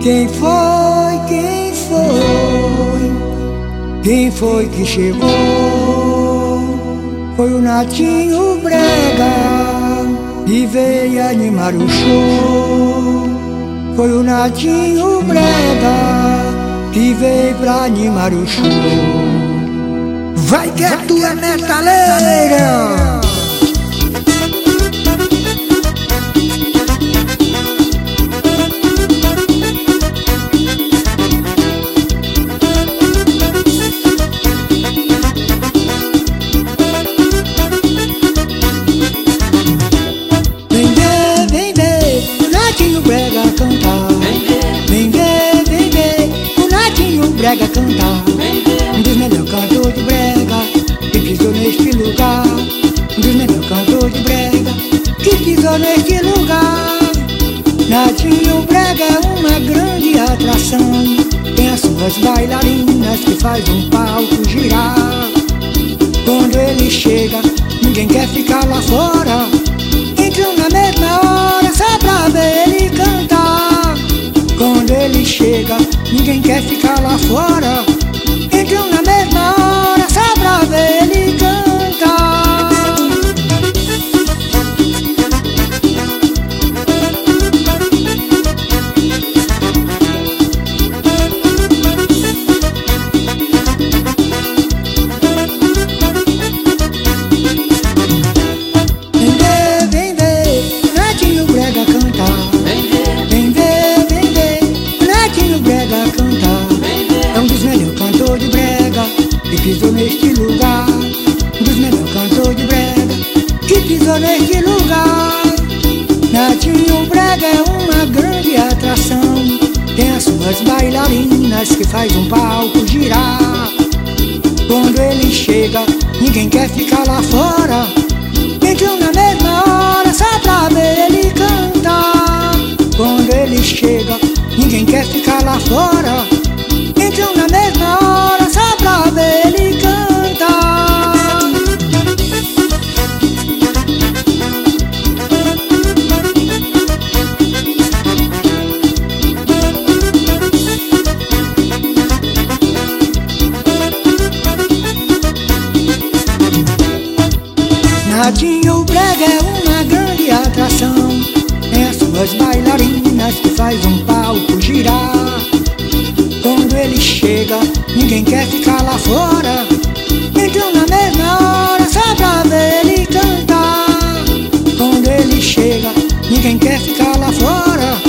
Quem foi? Quem foi? Quem foi que chegou? Foi o Natinho Brega e veio animar o show. Foi o Natinho Brega que veio pra animar o show. Vai que tu é metaleira! Brega cantar, um dos melhores cantores de brega que pisou neste lugar. Um dos melhores cantores de brega que pisou neste lugar. Natinho Brega é uma grande atração, tem as suas bailarinas que faz um palco girar. Quando ele chega, ninguém quer ficar lá fora, entram na mesma hora só pra ver ele cantar. Quando ele chega, ninguém quer ficar lá fora, entram na mesma hora só pra ver ele cantar. Vem ver, Natinho Brega cantar. Vem ver, Natinho Brega cantar. É um dos melhores cantores de brega que pisou neste lugar. Um dos melhores cantores de brega que pisou neste lugar. Natinho Brega é uma grande atração, tem as suas bailarinas que faz um palco girar. Quando ele chega, ninguém quer ficar lá fora, entram na mesma hora só pra ver ele cantar. Quando ele chega, ninguém quer ficar lá fora, entram na mesma hora só pra ver ele cantar. Natinho Brega é uma grande atração, tem as suas bailarinas que faz um palco girar. Quando ele chega, ninguém quer ficar lá fora, entram na mesma hora só pra ver ele cantar. Quando ele chega, ninguém quer ficar lá fora,